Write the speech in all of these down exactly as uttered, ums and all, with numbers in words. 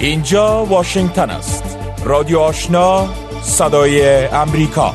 اینجا واشنگتن است. رادیو آشنا، صدای امریکا.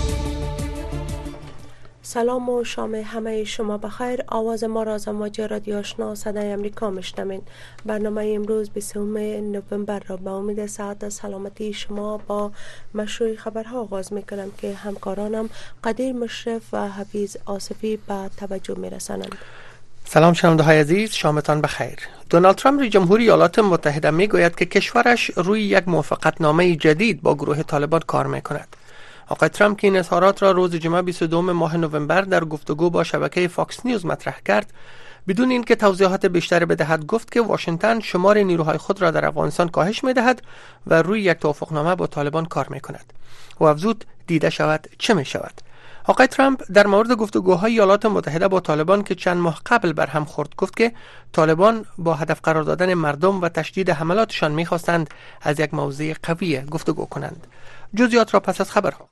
سلام و شام همه شما بخیر. آواز ما را از امواج رادیو آشنا صدای امریکا میشنوین. برنامه امروز بیستم نوامبر را به امید سعادت سلامتی شما با مشروع خبرها آغاز میکنم که همکارانم قدیر مشرف و حفیظ آصفی به توجه میرسانند. سلام شنونده های عزیز، شامتان بخیر. دونالد ترامپ رئیس جمهوری ایالات متحده میگوید که کشورش روی یک موافقتنامه جدید با گروه طالبان کار میکند. آقای ترامپ که این اظهارات را روز جمعه بیست و دوم ماه نوامبر در گفتگو با شبکه فاکس نیوز مطرح کرد، بدون اینکه توضیحات بیشتری بدهد گفت که واشنگتن شمار نیروهای خود را در افغانستان کاهش میدهد و روی یک توافقنامه با طالبان کار میکند. و افزود دیده شود چه می شود. آقای ترامپ در مورد گفتگوهای ایالات متحده با طالبان که چند ماه قبل بر هم خورد گفت که طالبان با هدف قرار دادن مردم و تشدید حملاتشان میخواستند از یک موضوع قوی گفتگو کنند. جزئیات را پس از خبرها.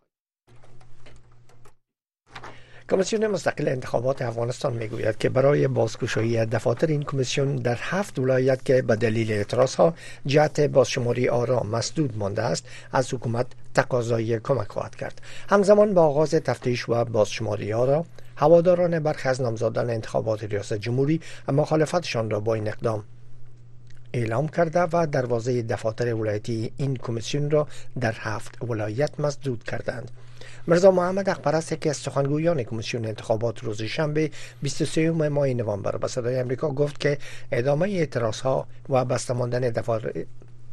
کمیسیون مستقل انتخابات افغانستان میگوید که برای بازگشایی دفاتر این کمیسیون در هفت ولایت که به دلیل اعتراضها جهت بازشماری آرا مسدود مانده است از حکومت تقاضای کمک خواهد کرد. همزمان با آغاز تفتیش و بازشماری آرا، هواداران برخی از نامزدان انتخابات ریاست جمهوری مخالفتشان را با این اقدام اعلام کرده و دروازه دفاتر ولایتی این کمیسیون را در هفت ولایت مسدود کردند. مرزا محمد اخبرست که از سخنگویان کمیسیون انتخابات روز شنبه بیست و سوم ماه نوامبر به صدای آمریکا گفت که ادامه اعتراضها و بسته ماندن دفاتر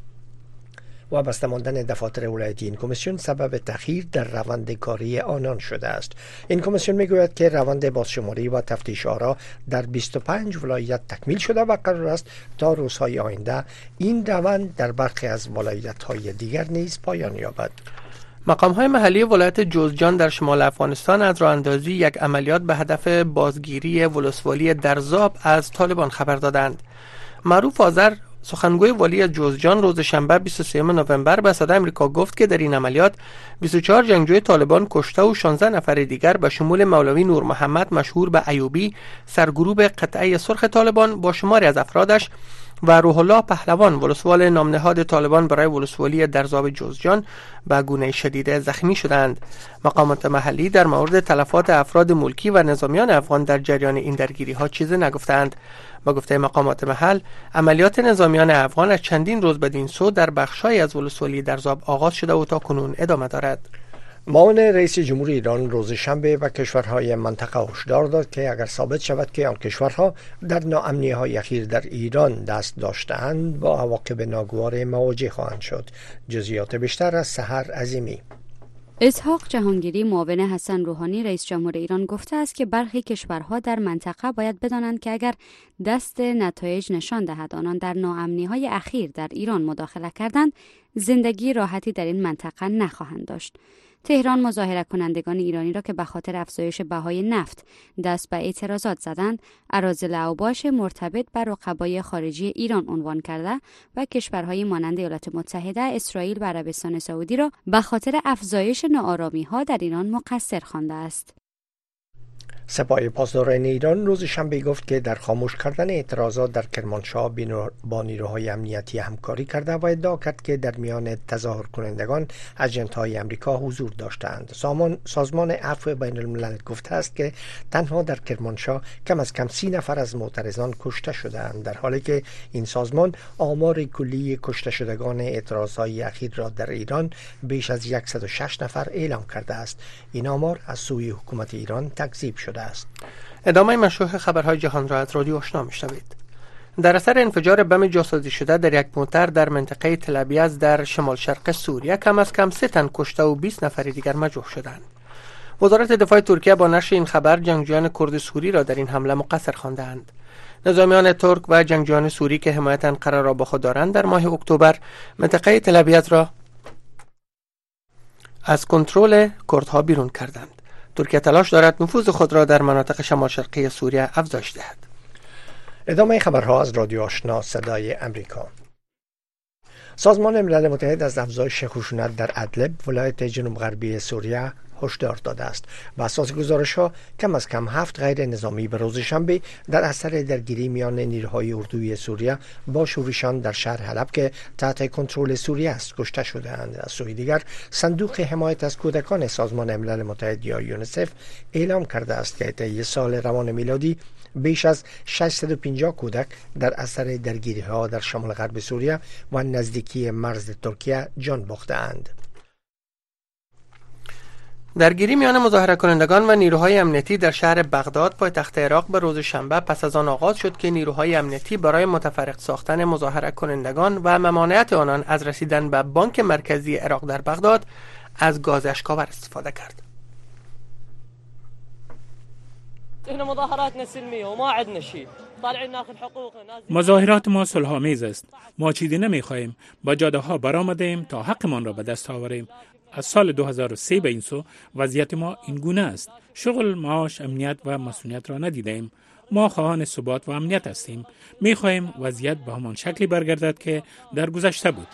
و بسته ماندن دفاتر ولایتی این کمیسیون سبب تأخیر در روند کاری آنان شده است. این کمیسیون میگوید که روند بازشماری و تفتیش آرا در بیست و پنج ولایت تکمیل شده و قرار است تا روزهای آینده این روند در برخی از ولایت‌های دیگر نیز پایان یابد. مقام‌های محلی ولایت جوزجان در شمال افغانستان از راه اندازی یک عملیات به هدف بازگیری ولسوالی درزاب از طالبان خبر دادند. معروف آذر سخنگوی والی جوزجان روز شنبه بیست و سوم نوامبر به صدای آمریکا گفت که در این عملیات بیست و چهار جنگجوی طالبان کشته و شانزده نفر دیگر به شمول مولوی نور محمد مشهور به ایوبی سرگروه قطعه سرخ طالبان با شماری از افرادش و روح الله پهلوان ولسوال نامنهاد طالبان برای ولسوالی درزاب جوزجان به گونه شدید زخمی شدند. مقامات محلی در مورد تلفات افراد ملکی و نظامیان افغان در جریان این درگیری ها چیزی نگفتند. با گفته مقامات محل، عملیات نظامیان افغان از چندین روز بدین سو در بخشای از ولسوالی درزاب آغاز شده و تا کنون ادامه دارد. معاون رئیس جمهور ایران روز شنبه و کشورهای منطقه هشدار داد که اگر ثابت شود که آن کشورها در ناامنی‌های اخیر در ایران دست داشته‌اند با عواقب ناگوار مواجه خواهند شد. جزئیات بیشتر از سحر عظیمی. اسحاق جهانگیری معاون حسن روحانی رئیس جمهور ایران گفته است که برخی کشورها در منطقه باید بدانند که اگر دست نتایج نشان دهد آنان در ناامنی‌های اخیر در ایران مداخله کردند، زندگی راحتی در این منطقه نخواهند داشت. تهران مظاهره کنندگان ایرانی را که به خاطر افزایش بهای نفت دست به اعتراضات زدند، اراذل اوباش مرتبط بر رقبای خارجی ایران عنوان کرده و کشورهای مانند ایالات متحده، اسرائیل و عربستان سعودی را به خاطر افزایش ناآرامی‌ها در ایران مقصر خوانده است. سپاه پاسداران ایران روز شنبه گفت که در خاموش کردن اعتراضات در کرمانشاه با نیروهای امنیتی همکاری کرده و ادعا کرد که در میان تظاهر کنندگان اژنت‌های آمریکا حضور داشتند. سازمان سازمان عفو بین الملل گفته است که تنها در کرمانشاه کم از کم سی نفر از معترضان کشته شدند، در حالی که این سازمان آمار کلی کشته شدگان اعتراضهای اخیر را در ایران بیش از صد و شش نفر اعلام کرده است. این آمار از سوی حکومت ایران تکذیب شده است. ادامه مشروع خبرهای جهان را از رادیو آشنا میشنوید. در اثر انفجار بم جاسازی شده در یک موتر در منطقه تل‌ابیب در شمال شرق سوریه کم از کم سه تن کشته و بیست نفر دیگر مجروح شدند. وزارت دفاع ترکیه با نشر این خبر جنگجویان کرد سوری را در این حمله مقصر خواندند. نظامیان ترک و جنگجویان سوری که حمایت انقره را با خود دارند در ماه اکتبر منطقه تل‌ابیب را از کنترل کردها بیرون کردند. ترکیه تلاش دارد نفوذ خود را در مناطق شمال شرقی سوریه افزایش دهد. ادامه خبرها از رادیو آشنا صدای امریکا. سازمان ملل متحد از افزایش خشونت در ادلب ولایت جنوب غربی سوریه هشدار داده است. بر اساس گزارش‌ها کم از کم هفت غیر نظامی به روز شنبه در اثر درگیری میان نیروهای اردوی سوریه با شورشیان در شهر حلب که تحت کنترل سوریه است کشته شده‌اند. از سوی دیگر صندوق حمایت از کودکان سازمان ملل متحد یا یونیسف اعلام کرده است که طی سال روان میلادی بیش از ششصد و پنجاه کودک در اثر درگیری‌ها در شمال غرب سوریه و نزدیکی مرز ترکیه جان باخته‌اند. درگیری میان مظاهره کنندگان و نیروهای امنیتی در شهر بغداد پایتخت عراق به روز شنبه پس از آن آغاز شد که نیروهای امنیتی برای متفرق ساختن مظاهره کنندگان و ممانعت آنان از رسیدن به بانک مرکزی عراق در بغداد از گاز اشک‌آور استفاده کرد. مظاهرات ما صلح‌آمیز است. ما چیزی نمی‌خواهیم. با جاده ها برآمدیم تا حقمان را به دست آوریم. از سال دو هزار و سه به این سو وضعیت ما این گونه است. شغل، معاش، امنیت و مسئولیت را ندیدیم. ما خواهان ثبات و امنیت هستیم. می‌خواهیم وضعیت به همان شکلی برگردد که در گذشته بود.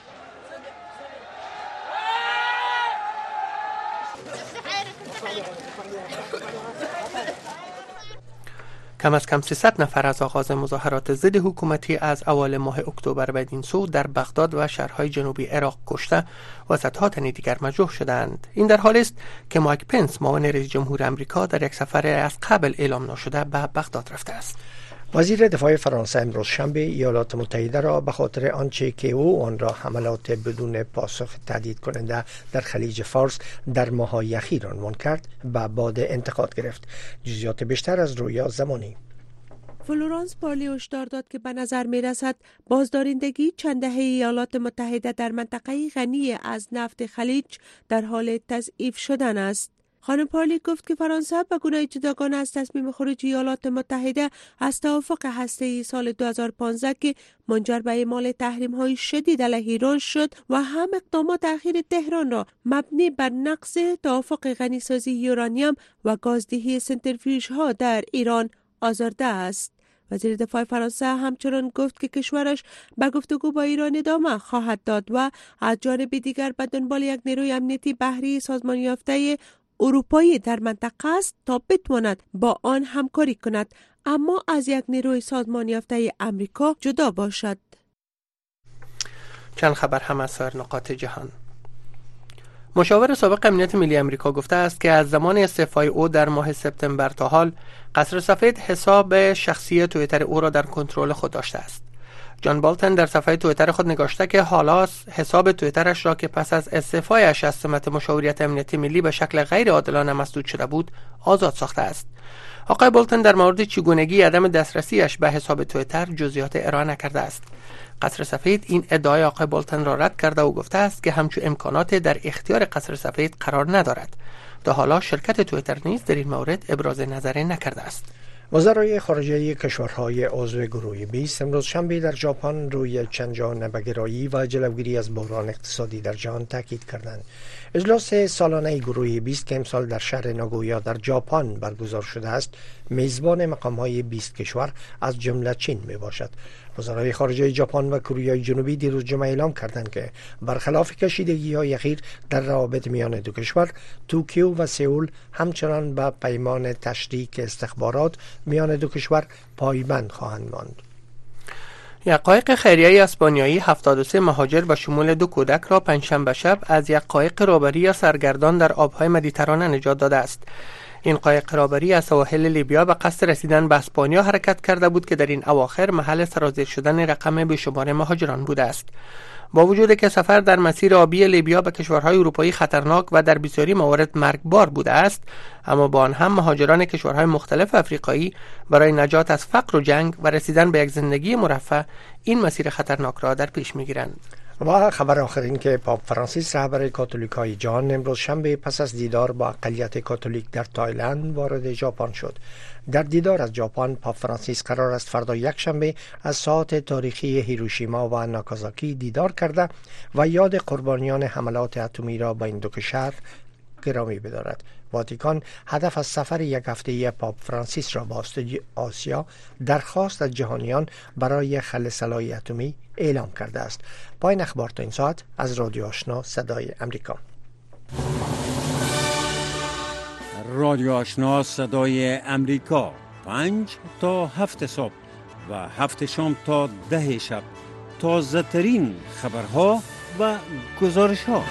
کم از کم سیصد نفر از آغاز مظاهرات ضد حکومتی از اول ماه اکتبر به این سو در بغداد و شهرهای جنوبی عراق کشته و صدها تن دیگر مجروح شدند. این در حالی است که مایک پنس معاون رئیس جمهور آمریکا در یک سفر از قبل اعلام نشده به بغداد رفته است. وزیر دفاع فرانسه امروز شنبه ایالات متحده را به خاطر آنچه که او آن را حملات بدون پاسخ تهدید کننده در خلیج فارس در ماه‌های اخیر عنوان کرد به باد انتقاد گرفت. جزئیات بیشتر از رویا زمانی. فلورانس پارلی هشدار داد که به نظر می رسد بازدارندگی چند دهه ایالات متحده در منطقه غنی از نفت خلیج در حال تضعیف شدن است. خانم پارلی گفت که فرانسه به گونه جداگانه از تصمیم خروج ایالات متحده از توافق هسته‌ای سال دو هزار و پانزده که منجر به اعمال تحریم‌های شدید علیه ایران شد و هم اقدامات اخیر تهران را مبنی بر نقض توافق غنیسازی یورانیم و گازدهی سنتریفیوژها در ایران آزرده است. وزیر دفاع فرانسه همچنان گفت که کشورش به گفتگو با ایران ادامه خواهد داد و از جانب دیگر به دنبال یک نیروی امنیتی بحری سازمان یافته اروپایی در منطقه است تا بتواند با آن همکاری کند، اما از یک نیروی سازمان یافته امریکا جدا باشد. چند خبر هم از سایر نقاط جهان. مشاور سابق امنیت ملی امریکا گفته است که از زمان استعفای او در ماه سپتامبر تا حال قصر سفید حساب شخصی توییتر او را در کنترل خود داشته است. جان بالتن در صفحه توییتر خود نگاشته که حالا حساب توییترش را که پس از استعفایش از سمت مشاوریت امنیتی ملی به شکل غیر عادلانه مسدود شده بود آزاد ساخته است. آقای بالتن در مورد چگونگی عدم دسترسیش به حساب توییتر جزئیات ارائه نکرده است. قصر سفید این ادعای آقای بالتن را رد کرده و گفته است که همچون امکانات در اختیار قصر سفید قرار ندارد. تا حالا شرکت توییتر نیز در این مورد ابراز نظری نکرده است. وزرای خارجه کشورهای عضو گروه بیست امروز شنبه در ژاپن روی چند جانبه‌گرایی و جلوگیری از بحران اقتصادی در جهان تاکید کردند. اجلاس سالانه گروه بیست که امسال در شهر ناگویا در ژاپن برگزار شده است، میزبان مقام‌های بیست کشور از جمله چین میباشد. وزرای خارجه ژاپن و کره جنوبی دیروز جمعه اعلام کردند که برخلاف کشیدگی‌های اخیر در روابط میان دو کشور، توکیو و سئول همچنان به پیمان تشریک استخبارات میان دو کشور پایبند خواهند ماند. یک قایق خیریه اسپانیایی هفتاد و سه مهاجر به شمول دو کودک را پنجشنبه شب از یک قایق رهبری یا سرگردان در آبهای مدیترانه نجات داده است. این قایق رهبری از سواحل لیبیا به قصد رسیدن به اسپانیا حرکت کرده بود که در این اواخر محل سرازیر شدن رقم بیشمار مهاجران بوده است. با وجود که سفر در مسیر آبی لیبیا به کشورهای اروپایی خطرناک و در بسیاری موارد مرگبار بوده است، اما با آن هم مهاجران کشورهای مختلف افریقایی برای نجات از فقر و جنگ و رسیدن به یک زندگی مرفه این مسیر خطرناک را در پیش می‌گیرند. و خبر آخر این که پاپ فرانسیس رهبر کاتولیکای جهان امروز شنبه پس از دیدار با اقلیت کاتولیک در تایلند وارد ژاپن شد. در دیدار از ژاپن پاپ فرانسیس قرار است فردا یک شنبه از ساعات تاریخی هیروشیما و ناکازاکی دیدار کرده و یاد قربانیان حملات اتمی را با این دو کشور گرامی بدارد. واتیکان هدف از سفر یک هفته‌ای پاپ فرانسیس را به آسیا درخواست از جهانیان برای خل سلاح اتمی اعلام کرده است. پایان اخبار تا این ساعت از رادیو آشنا صدای امریکا. رادیو آشنا صدای امریکا پنج تا هفت صبح و هفت شام تا ده شب تازه ترین خبرها و گزارش ها.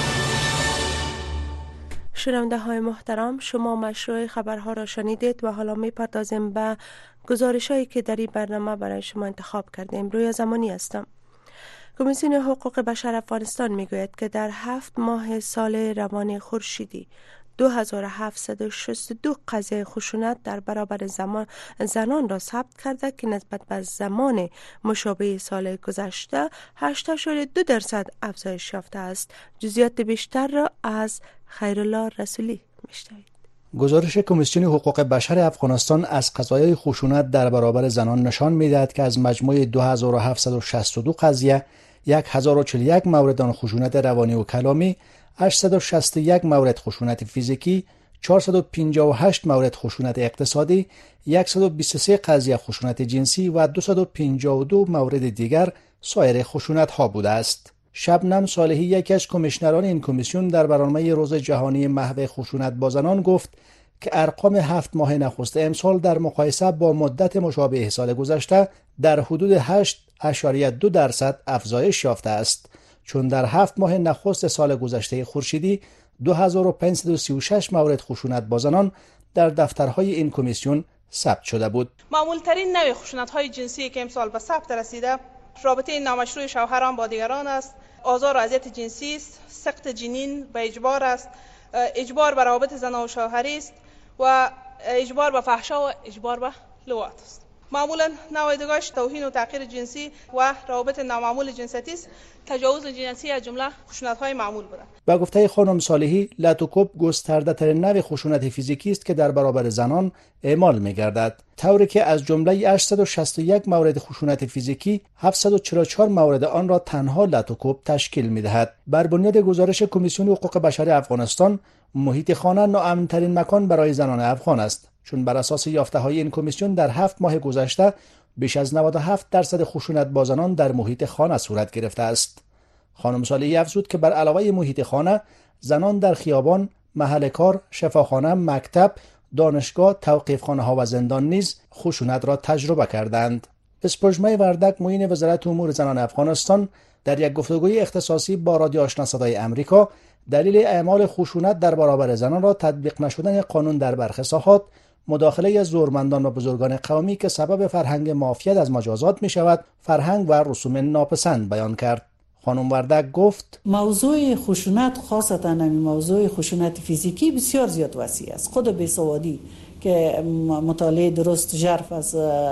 شنونده های محترم، شما مشروع خبرها را شنیدید و حالا می پردازیم به گزارش هایی که در این برنامه برای شما انتخاب کردیم. رویا زمانی هستم. کمیسیون حقوق بشر افغانستان می گوید که در هفت ماه سال روان خورشیدی دو هزار و هفتصد و شصت و دو قضیه خشونت در برابر زمان زنان را ثبت کرده که نسبت به زمان مشابه سال گذشته هشت ممیز دو درصد افزایش یافته است. جزئیات بیشتر را از خیرالله رسولی میشنوید. گزارش کمیسیون حقوق بشر افغانستان از قضایای خشونت در برابر زنان نشان می‌دهد که از مجموع دو هزار و هفتصد و شصت و دو قضیه هزار و چهل و یک مورد آن خشونت روانی و کلامی، هشتصد و شصت و یک مورد خشونت فیزیکی، چهارصد و پنجاه و هشت مورد خشونت اقتصادی، صد و بیست و سه قضیه خشونت جنسی و دویست و پنجاه و دو مورد دیگر سایر خشونت ها بوده است. شبنم صالحی، یکی از کمیشنران این کمیسیون، در برنامه روز جهانی محو خشونت با زنان گفت که ارقام هفت ماه نخست امسال در مقایسه با مدت مشابه سال گذشته در حدود هشت ممیز دو درصد افزایش یافته است، چون در هفت ماه نخست سال گذشته خورشیدی دو هزار و پانصد و سی و شش مورد خشونت با زنان در دفترهای این کمیسیون ثبت شده بود. معمولترین نوع خشونت‌های جنسی که امسال به ثبت رسیده رابطه نامشروع شوهران با دیگران است، آزار و اذیت جنسی است، سقط جنین و اجبار است، اجبار به روابط زنا و شوهری است و اجبار به فحشا و اجبار به لواط است. معمولا نوع دیگرش توهین و تحقیر جنسی و روابط نامعمول جنسیتی است. تجاوز جنسی از جمله خشونت‌های معمول بوده. با گفته خانم صالحی، لاتوکوپ گسترده‌ترین نوع خشونت فیزیکی است که در برابر زنان اعمال می‌گردد، طوری که از جمله هشتصد و شصت و یک مورد خشونت فیزیکی هفتصد و چهل و چهار مورد آن را تنها لاتوکوپ تشکیل می‌دهد. بر بنیاد گزارش کمیسیون حقوق بشر افغانستان، محیط خانه ناامن‌ترین مکان برای زنان افغان است، چون بر اساس یافته‌های این کمیسیون در هفت ماه گذشته بیش از نود و هفت درصد خشونت با زنان در محیط خانه صورت گرفته است. خانم صالحی افزود که بر علاوه محیط خانه، زنان در خیابان، محل کار، شفاخانه، مکتب، دانشگاه، توقیفخانه ها و زندان نیز خشونت را تجربه کردند. اسپوژمای وردک، معین وزارت امور زنان افغانستان، در یک گفتگوی اختصاصی با رادیو آشنا صدای امریکا دلیل اعمال خشونت در برابر زنان را تطبیق نشدن قانون در برخی ساحات، مداخله زورمندان و بزرگان قومی که سبب فرهنگ معافیت از مجازات می شود، فرهنگ و رسوم ناپسند بیان کرد. خانم وردک گفت موضوع خشونت، خاصتا همین موضوع خشونت فیزیکی، بسیار زیاد وسیع است. خود بیسوادی که مطالعه درست ژرف از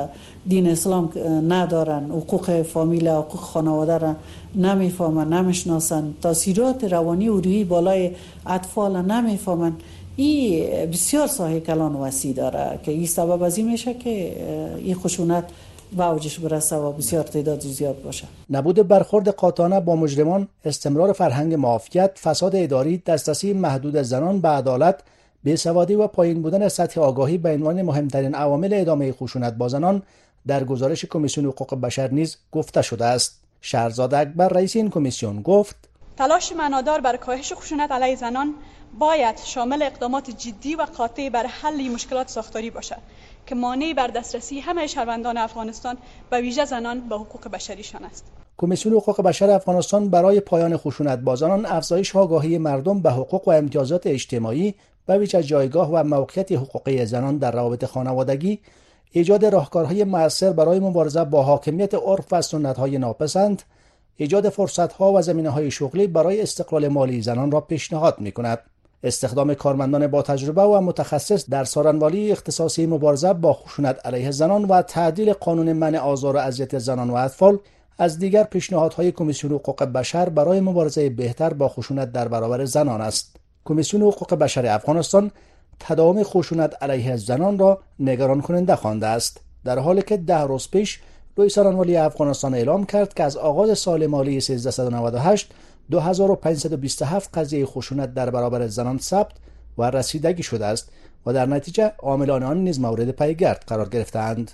دین اسلام ندارن، حقوق فامیل، حقوق خانواده را نمیفهمن، نمیشناسن، تاثیرات روانی و روحی بالای اطفال نمیفهمن. این بسیار ساحه کلان وسیع داره که این سبب از این میشه که این خشونت و اوجش برسه و بسیار تعداد زیاد باشه. نبود برخورد قاطعانه با مجرمان، استمرار فرهنگ معافیت، فساد اداری، دسترسی محدود زنان به عدالت، بیسوادی و پایین بودن سطح آگاهی به عنوان مهمترین عوامل ادامه خشونت با زنان در گزارش کمیسیون حقوق بشر نیز گفته شده است. شهرزاد اکبر، رئیس این کمیسیون، گفت تلاش معنادار برای کاهش خشونت علیه زنان باید شامل اقدامات جدی و قاطع برای حل مشکلات ساختاری باشد که مانع بر دسترسی همه شهروندان افغانستان به ویژه زنان به حقوق بشریشان است. کمیسیون حقوق بشر افغانستان برای پایان خشونت با زنان، افزایش آگاهی مردم به حقوق و امتیازات اجتماعی به ویژه جایگاه و موقعیت حقوقی زنان در روابط خانوادگی، ایجاد راهکارهای مؤثر برای مبارزه با حاکمیت عرف و سنت‌های ناپسند، ایجاد فرصت‌ها و زمینه‌های شغلی برای استقلال مالی زنان را پیشنهاد می‌کند. استخدام کارمندان با تجربه و متخصص در سارنوالی اختصاصی مبارزه با خشونت علیه زنان و تعدیل قانون منع آزار و اذیت زنان و اطفال از دیگر پیشنهادهای کمیسیون حقوق بشر برای مبارزه بهتر با خشونت در برابر زنان است. کمیسیون حقوق بشر افغانستان تداوم خشونت علیه زنان را نگران کننده خوانده است، در حالی که ده روز پیش روی سارنوالی افغانستان اعلام کرد که از آغاز سال مالی سیزده نود و هشت دو هزار و پانصد و بیست و هفت قضیه خشونت در برابر زنان ثبت و رسیدگی شده است و در نتیجه عاملان آن نیز مورد پیگرد قرار گرفتند.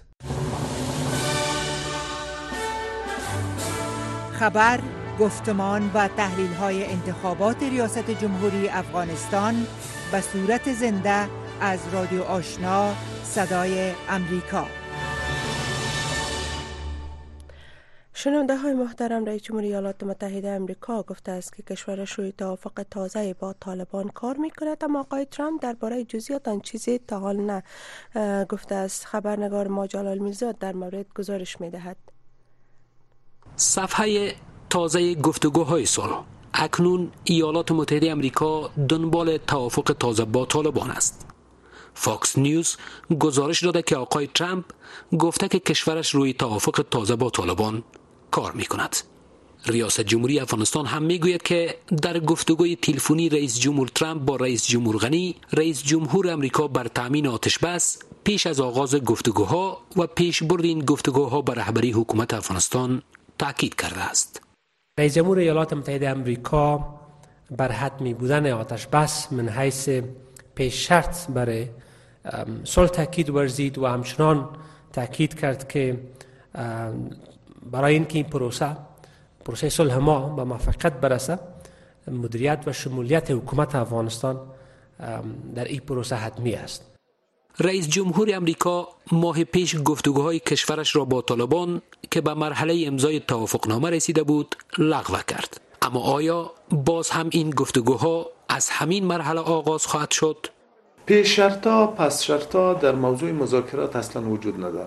خبر، گفتمان و تحلیل‌های انتخابات ریاست جمهوری افغانستان به صورت زنده از رادیو آشنا صدای امریکا. شنونده های محترم، رئیس جمهور ایالات متحده امریکا گفته است که کشورش روی توافق تازه با طالبان کار می کند، اما آقای ترامپ درباره جزئیات آن چیزی تا حال نه گفته است. خبرنگار ما جلال میرزا در مورد گزارش می دهد. صفحه تازه گفتگوهای صلح. اکنون ایالات متحده امریکا دنبال توافق تازه با طالبان است. فاکس نیوز گزارش داده که آقای ترامپ گفته که کشورش روی توافق تازه با طالبان کار می کند. ریاست جمهوری افغانستان هم می گوید که در گفتگوی تلفنی رئیس جمهور ترامپ با رئیس جمهور غنی، رئیس جمهور امریکا بر تامین آتش بس پیش از آغاز گفتگوها و پیشبرد این گفتگوها بر رهبری حکومت افغانستان تاکید کرده است. رئیس جمهور ایالات متحده امریکا بر حتمی بودن آتش بس من حیث پیش شرط برای صلح تاکید ورزید و همچنان تاکید کرد که برای اینکه این پروسه پروسه صلح ما به موفقیت برسه، مدیریت و شمولیت حکومت افغانستان در این پروسه حتمی است. رئیس جمهور امریکا ماه پیش گفتگوهای کشورش را با طالبان که به مرحله امضای توافقنامه رسیده بود لغو کرد. اما آیا باز هم این گفتگوها از همین مرحله آغاز خواهد شد؟ پیش شرطا پس شرطا در موضوع مذاکرات اصلا وجود نداره.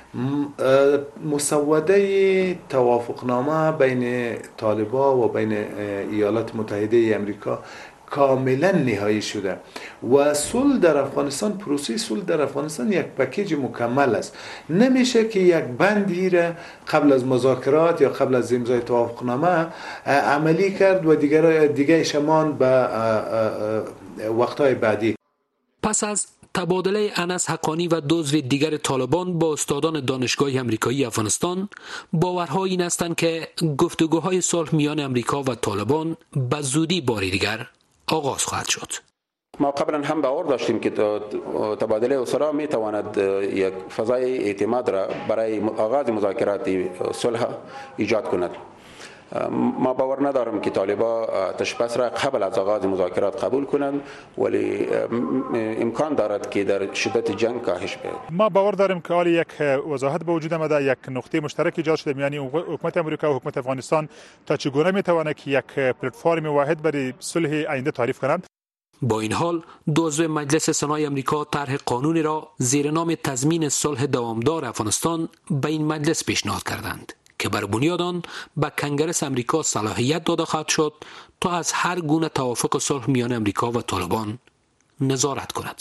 مسوده توافقنامه بین طالبان و بین ایالات متحده امریکا کاملا نهایی شده و صلح در افغانستان، پروسه صلح در افغانستان یک پکیج مکمل است. نمیشه که یک بندی را قبل از مذاکرات یا قبل از امضای توافقنامه عملی کرد و دیگر دیگه شمان به وقتهای بعدی. پس از تبادله انس حقانی و عضو دیگر طالبان با استادان دانشگاه امریکایی افغانستان، باورها این هستند که گفتگوهای صلح میان امریکا و طالبان به زودی باری دیگر آغاز خواهد شد. ما قبلا هم باور داشتیم که تبادله اسرا می تواند یک فضای اعتماد را برای آغاز مذاکرات صلح ایجاد کند. ما باور ندارم که طالبان آتش بس را قبل از آغاز مذاکرات قبول کنند، ولی امکان دارد که در شدت جنگ کاهش بیاید. ما باور داریم که حالی یک وضاحت به وجود آمده، یک نقطه مشترک ایجاد شده میان حکومت امریکا و حکومت افغانستان تا چگونه میتواند که یک پلتفرم واحد برای صلح آینده تعریف کنند. با این حال دو عضو مجلس سنای امریکا طرح قانونی را زیر نام تضمین صلح دوامدار افغانستان به این مجلس پیشنهاد کردند که بر بنیاد آن به کنگرس امریکا صلاحیت داده خواهد شد تا از هر گونه توافق صلح میان امریکا و طالبان نظارت کند.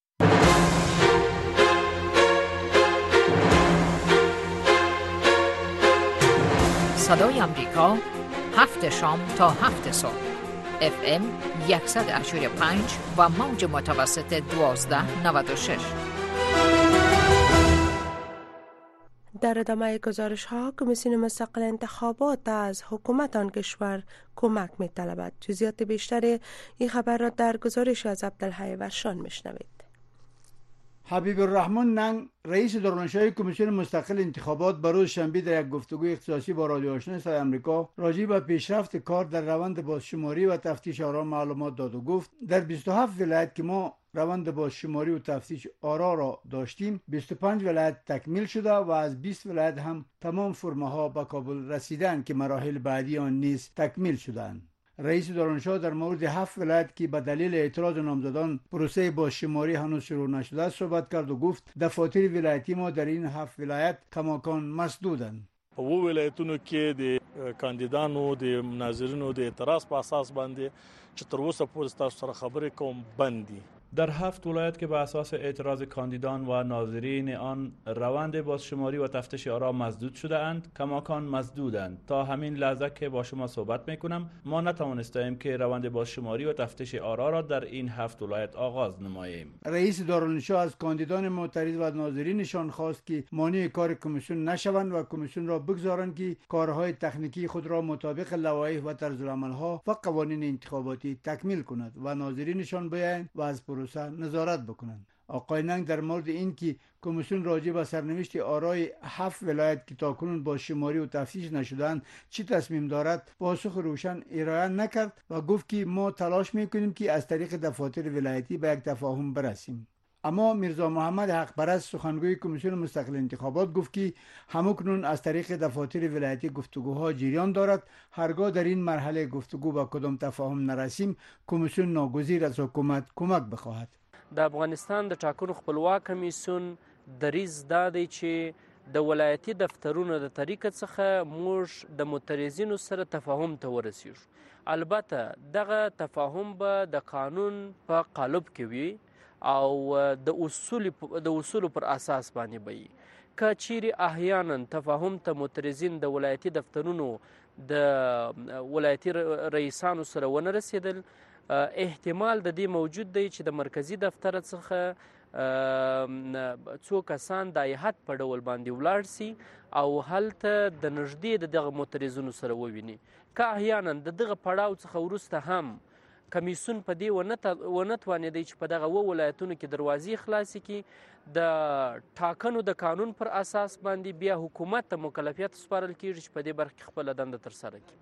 صدای امریکا، هفت شام تا هفت صبح، اف ام صد و هشت و پنج و موج متوسط دوازده نود و شش. در ادامه گزارش ها، کمیسیون مستقل انتخابات از حکومت آن کشور کمک می طلبد. جزئیات بیشتر این خبر را در گزارش از عبدالحی ورشان میشنوید. حبیب الرحمن ننگ، رئیس دانشگاه کمیسیون مستقل انتخابات، بروز شنبه در یک گفتگوی اختصاصی با رادیو آشنا صدای آمریکا راجع به پیشرفت کار در روند بازشماری و تفتیش آرا معلومات داد و گفت در بیست و هفت ولایت که ما روند بازشماری و تفتیش آرا را داشتیم، بیست و پنج ولایت تکمیل شده و از بیست ولایت هم تمام فرمه ها به کابل رسیدند که مراحل بعدی آن نیز تکمیل شدند. رئیس دانشگاه در مورد هفت ولایت که به دلیل اعتراض نامزدان پروسه بازشماری هنوز شروع نشده صحبت کرد و گفت دفاتر ولایتی ما در این هفت ولایت کماکان مسدودند. په وو ولایتونو کې د کاندیدانو د مناظرینو د اعتراض په اساس باندې چې تر اوسه پورې تاسو سره خبرې کوم بندي. در هفت ولایت که به اساس اعتراض کاندیدان و ناظرین آن روند بازشماری و تفتیش آرا مسدود شده اند، کماکان مسدودند. تا همین لحظه که با شما صحبت میکنم ما نتوانستیم که روند بازشماری و تفتیش آرا را در این هفت ولایت آغاز نماییم. رئیس دارالانشا از کاندیدان معترض و ناظرینشان خواست که مانع کار کمیسیون نشوند و کمیسیون را بگذارند که کارهای تکنیکی خود را مطابق لوایح و طرزالعمل‌ها و قوانین انتخاباتی تکمیل کند و ناظرینشان بیایند و از پروسه نظارت بکنند. آقای ننگ در مورد این که کمیسیون راجع به سرنوشت آرای هفت ولایت که تاکنون با شماری و تفتیش نشدند چی تصمیم دارد پاسخ روشن ارائه نکرد و گفت که ما تلاش میکنیم که از طریق دفاتر ولایتی به یک تفاهم برسیم. اما میرزا محمد حق پرست سخنگوی کمیسیون مستقل انتخابات گفت که همکنون از طریق دفاتر ولایتی گفتگوها جریان دارد. هرگاه در این مرحله گفتگو با کدام تفاهم نرسیم کمیسیون ناگزیر از حکومت کمک بخواهد. د افغانستان د ټاکنو خپلواک کمیسیون دریځ دا دی چې د ولایتي دفترونو د طریقه څخه موږ د معترضینو سره تفاهم ته ورسیږو. البته دغه تفاهم به د قانون په قالب کې وي او د اصول د اصول پر اساس باندې وي. که چیرې احیانا تفاهم ته معترضین د ولایتي دفترونو د ولایتي رئیسانو سره ونه رسیدل احتمال د دې موجود دی چې د مرکزی دفتر څخه څو کسان د ایحت په ډول باندې ولاړ سي او هلته د نږدې د دغه معترضینو سره وویني. که احیانا د دغه پړاو څخه وروسته هم کمیسیون په دې ونه توانېدی چې په دغه اووه ولایتونو کې دروازې خلاصې کړي د ټاکنو د قانون پر اساس باندې بیا حکومت ته مکلفیت سپارل کېږي چې په دې برخه کې خپله دنده ترسره کړي.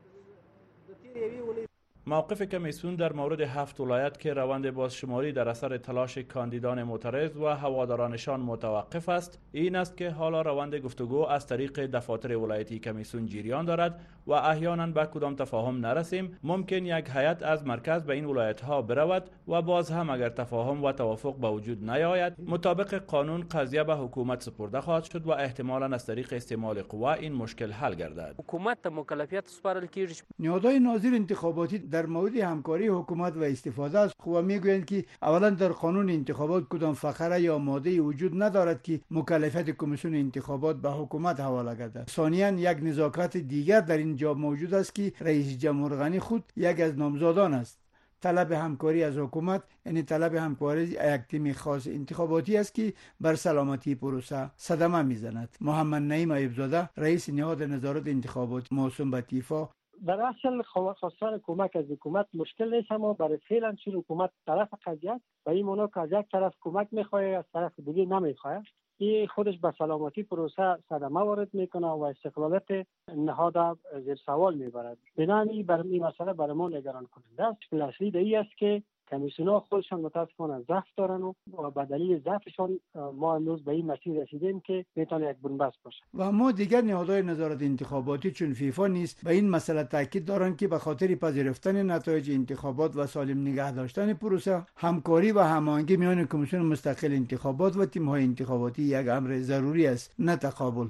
موقف کمیسیون در مورد هفت ولایت که روند بازشماری در اثر تلاش کاندیدان معترض و هوادارانشان متوقف است این است که حالا روند گفتگو از طریق دفاتر ولایتی کمیسیون جریان دارد و احیانا به کدام تفاهم نرسیم. ممکن یک هیئت از مرکز به این ولایت ها برود و باز هم اگر تفاهم و توافق به وجود نیاید مطابق قانون قضیه به حکومت سپرده خواهد شد و احتمالاً از طریق استعمال قوا این مشکل حل گردد. حکومت ته مکلفیت سپارل کیږي. نهادهای ناظر انتخاباتی در مورد همکاری حکومت و استفاده از قوا میگویند که اولا در قانون انتخابات کدام فقره یا ماده وجود ندارد که مکلفیت کمیسیون انتخابات به حکومت حواله گردد. ثانیا یک نزاکت دیگر در این جا موجود است که رئیس جمهور غنی خود یک از نامزادان است. طلب همکاری از حکومت یعنی طلب همکاری یک تیم خاص انتخاباتی است که بر سلامتی پروسه صدمه میزند. محمد نعیم ایوبزاده رئیس نهاد نظارت انتخاباتی موسوم به تیفا در اصل خواستن کمک از حکومت مشکل نیست اما برای فعلا چون حکومت طرف قضیه است و این مونا که از یک طرف کمک میخواه از طرف دیگه نمیخواه این خودش به سلامتی پروسه صدمه وارد میکنه و استقلالیت نهاد زیر سوال میبرد. بنابراین بر این مسئله برای ما نگران کننده است. اصلی دی است که کمیسیون‌ها خودشان متاسفانه ضعف دارن و به دلیل ضعفشان ما امروز به این مسیر رسیدیم که میتونه یک بنبست باشه. و ما دیگر نهادهای نظارت انتخاباتی چون فیفا نیست به این مسئله تاکید دارند که به خاطر پذیرفتن نتایج انتخابات و سالم نگه داشتن پروسه همکاری و هماهنگی میان کمیسیون مستقل انتخابات و تیم‌های انتخاباتی یک امر ضروری است نه تقابل.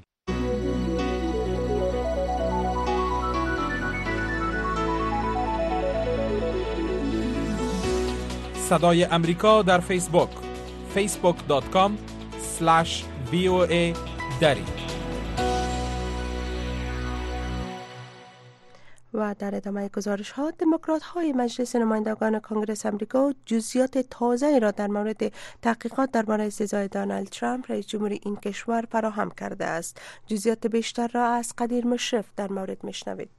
صدای امریکا در فیسبوک فیسبوک دات کام اسلش وی او ای دری. و در ادامه گزارش ها دموکرات های مجلس نمایندگان کنگره امریکا جزئیات تازه را در مورد تحقیقات درباره استیضاح دونالد ترامپ رئیس جمهوری این کشور فراهم کرده است. جزئیات بیشتر را از قدیر مشرف در مورد میشنوید.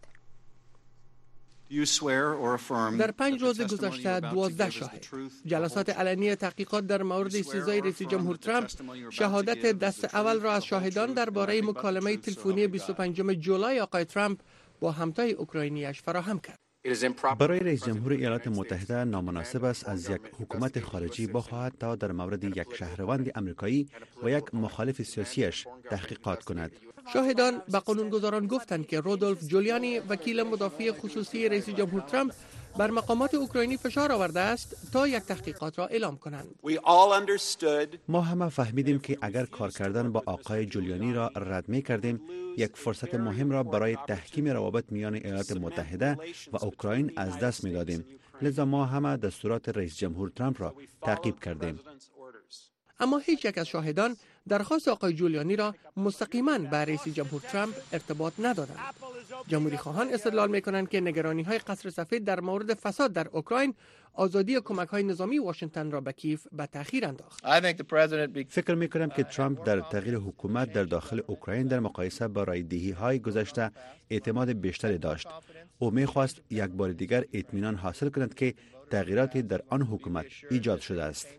در پنج روز گذشته دوازده شاهد جلسات علنی تحقیقات در مورد استیضاح رئیس جمهور ترامپ شهادت دست اول را از شاهدان درباره مکالمه تلفنی بیست و پنجم جولای آقای ترامپ با همتای اوکراینیش فراهم کرد. برای رئیس جمهور ایالات متحده نامناسب است از یک حکومت خارجی بخواهد تا در مورد یک شهروند امریکایی و یک مخالف سیاسیش تحقیقات کند. شاهدان به قانونگذاران گفتند که رودولف جولیانی وکیل مدافع خصوصی رئیس جمهور ترامپ بر مقامات اوکراینی فشار آورده است تا یک تحقیقات را اعلام کنند. ما همه فهمیدیم که اگر کار کردن با آقای جولیانی را رد می کردیم یک فرصت مهم را برای تحکیم روابط میان ایالات متحده و اوکراین از دست می دادیم. لذا ما همه دستورات رئیس جمهور ترامپ را تعقیب کردیم. اما هیچ یک از شاهدان درخواست آقای جولیانی را مستقیما به رئیس جمهور ترامپ ارتباط ندادند. جمهوری خواهان استدلال می‌کنند که نگرانی های قصر سفید در مورد فساد در اوکراین آزادی کمک های نظامی واشنگتن را به کیف به تأخیر انداخت. فکر می‌کنم که ترامپ در تغییر حکومت در داخل اوکراین در مقایسه با رایدهی های گذشته اعتماد بیشتری داشت. او می‌خواست یک بار دیگر اطمینان حاصل کند که تغییراتی در آن حکومت ایجاد شده است.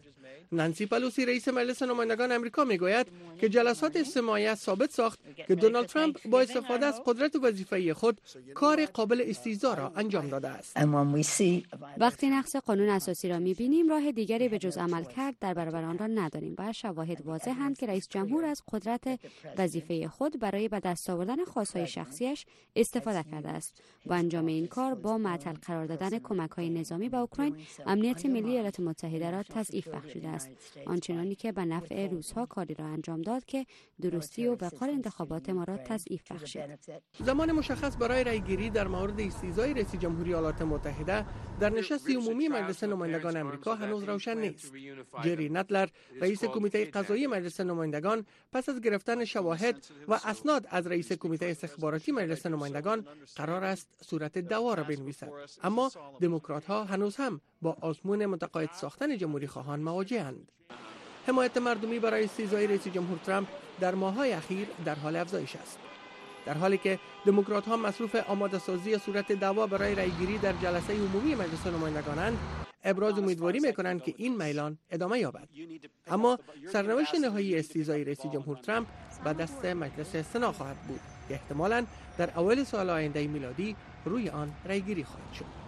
نانسی پلوسی رئیس مجلس نمایندگان آمریکا میگوید که جلسات استماعی ثابت ساخت که دونالد ترامپ با استفاده از قدرت وظیفه‌ای خود کار قابل استیضاح را انجام داده است. وقتی نقض قانون اساسی را می‌بینیم راه دیگری به جز عمل کرد در برابر آن را نداریم و شواهد واضح‌اند که رئیس جمهور از قدرت وظیفه خود برای به دست آوردن خواست‌های شخصیش استفاده کرده است. با انجام این کار با معطل قرار دادن کمک‌های نظامی به اوکراین امنیت ملی ایالات متحده را تضعیف بخشیده است، آنچنانی که به نفع روس‌ها کاری را انجام داد که درستی و وقار انتخابات ما را تضعیف بخشید. زمان مشخص برای رأیگیری در مورد استیضاح رئیس جمهوری ایالات متحده در نشست عمومی مجلس نمایندگان آمریکا هنوز روشن نیست. جری نتلر رئیس کمیته قضایی مجلس نمایندگان پس از گرفتن شواهد و اسناد از رئیس کمیته استخباراتی مجلس نمایندگان قرار است صورت دعوا را بنویسد، اما دموکرات‌ها هنوز هم با آزمون متقاعد ساختن جمهوری خواهان مواجه‌اند. حمایت مردمی برای استیضاح رئیس جمهور ترامپ در ماه‌های اخیر در حال افزایش است، در حالی که دموکرات‌ها مصروف آماده سازی صورت دعوا برای رأیگیری در جلسه عمومی مجلس نمایندگانند. ابراز امیدواری می‌کنند که این میلان ادامه یابد، اما سرنوشت نهایی استیضاح رئیس جمهور ترامپ به دست مجلس سنا خواهد بود که احتمالاً در اوایل سال آینده میلادی روی آن رأیگیری خواهد شد.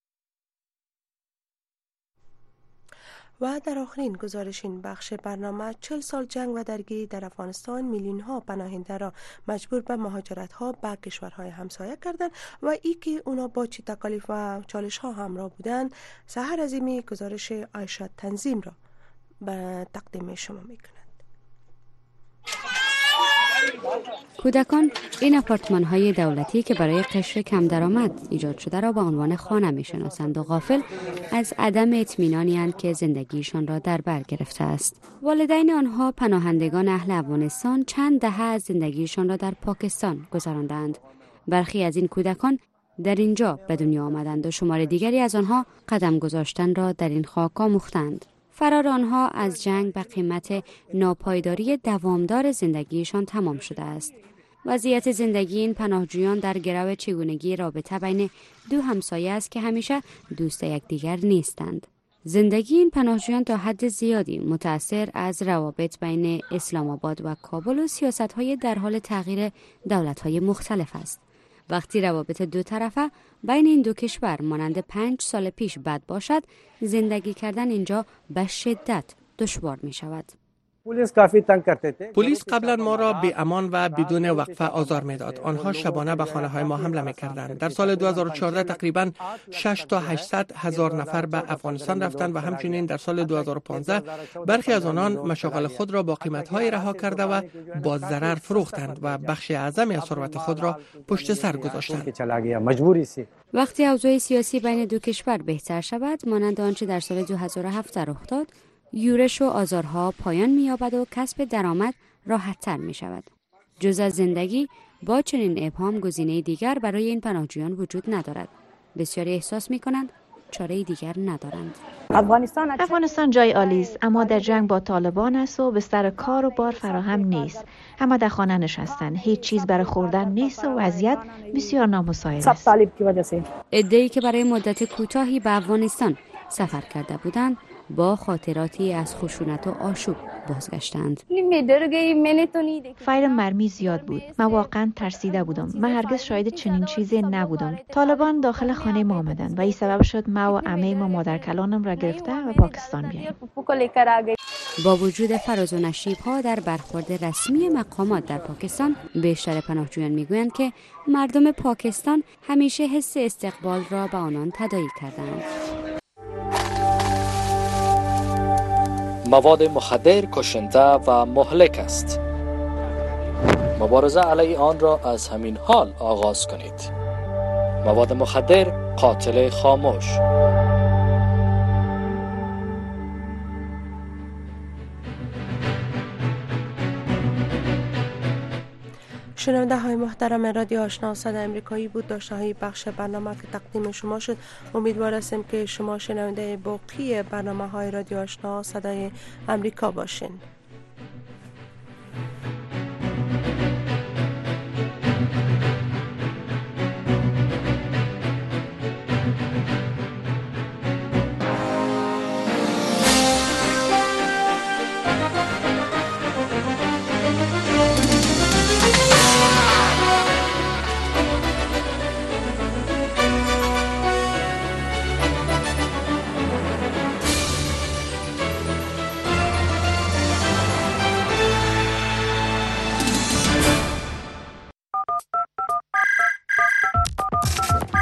و در آخرین گزارش این بخش برنامه، چهل سال جنگ و درگیری در افغانستان میلیون ها پناهنده را مجبور به مهاجرت ها به کشورهای همسایه کردند و ای که اونا با چه تکالیف و چالش ها همراه بودند. سحر عظیمی گزارش عایشه تنظیم را به تقدیم شما میکند. کودکان این آپارتمان های دولتی که برای قشر کم درآمد ایجاد شده را به عنوان خانه می شناسند و غافل از عدم اطمینانی اند که زندگیشان را در بر گرفته است. والدین آنها پناهندگان اهل افغانستان چند دهه از زندگیشان را در پاکستان گذراندند. برخی از این کودکان در اینجا به دنیا آمدند و شمار دیگری از آنها قدم گذاشتن را در این خاک آموختند. فرار آنها از جنگ به قیمت ناپایداری دوامدار زندگیشان تمام شده است. وضعیت زندگی این پناهجویان در گرو چگونگی رابطه بین دو همسایه است که همیشه دوست یکدیگر نیستند. زندگی این پناهجویان تا حد زیادی متأثر از روابط بین اسلام آباد و کابل و سیاست‌های در حال تغییر دولت‌های مختلف است. وقتی روابط دو طرفه بین این دو کشور مانند پنج سال پیش بد باشد، زندگی کردن اینجا به شدت دشوار می شود. پلیس قبلا ما را بی امان و بدون وقفه آزار میداد. آنها شبانه به خانه های ما حمله میکردند. در سال دو هزار و چهارده تقریبا شش تا هشتصد هزار نفر به افغانستان رفتند و همچنین در سال دو هزار و پانزده برخی از آنان مشاغل خود را با قیمت های رها کرده و با ضرر فروختند و بخش اعظمی از ثروت خود را پشت سر گذاشتند. وقتی اوضاع سیاسی بین دو کشور بهتر شود، مانند آنچه در سال دو هزار و هفت رخ داد، یورش و آزارها پایان می‌یابد و کسب درآمد راحت‌تر می‌شود. جز از زندگی با چنین ابهام گزینه دیگر برای این پناهجویان وجود ندارد. بسیاری احساس می‌کنند چاره دیگر ندارند. افغانستان افغانستان جای عالی است، اما در جنگ با طالبان است و بستر کار و بار فراهم نیست. همه در خانه نشستند، هیچ چیز برای خوردن نیست و وضعیت بسیار نامساعد است. عده‌ای که برای مدت کوتاهی به افغانستان سفر کرده بودند با خاطراتی از خشونت و آشوب بازگشتند. فایر مرمی زیاد بود. من واقعا ترسیده بودم. من هرگز شاهد چنین چیزی نبودم. طالبان داخل خانه ما آمدند و این سبب شد ما و عمه و مادر کلانم را گرفته و پاکستان بیاییم. با وجود فراز و نشیب‌ها در برخورد رسمی مقامات در پاکستان، بیشتر پناهجویان میگویند که مردم پاکستان همیشه حس استقبال را به آنان تداعی کردند. مواد مخدر کشنده و مهلک است. مبارزه علیه آن را از همین حال آغاز کنید. مواد مخدر قاتل خاموش. شنونده های محترم رادیو آشنا صدای امریکایی بود داشته های بخش برنامه که تقدیم شما شد. امیدوار هستیم که شما شنونده باقی برنامه های رادیو آشنا صدای امریکا باشین.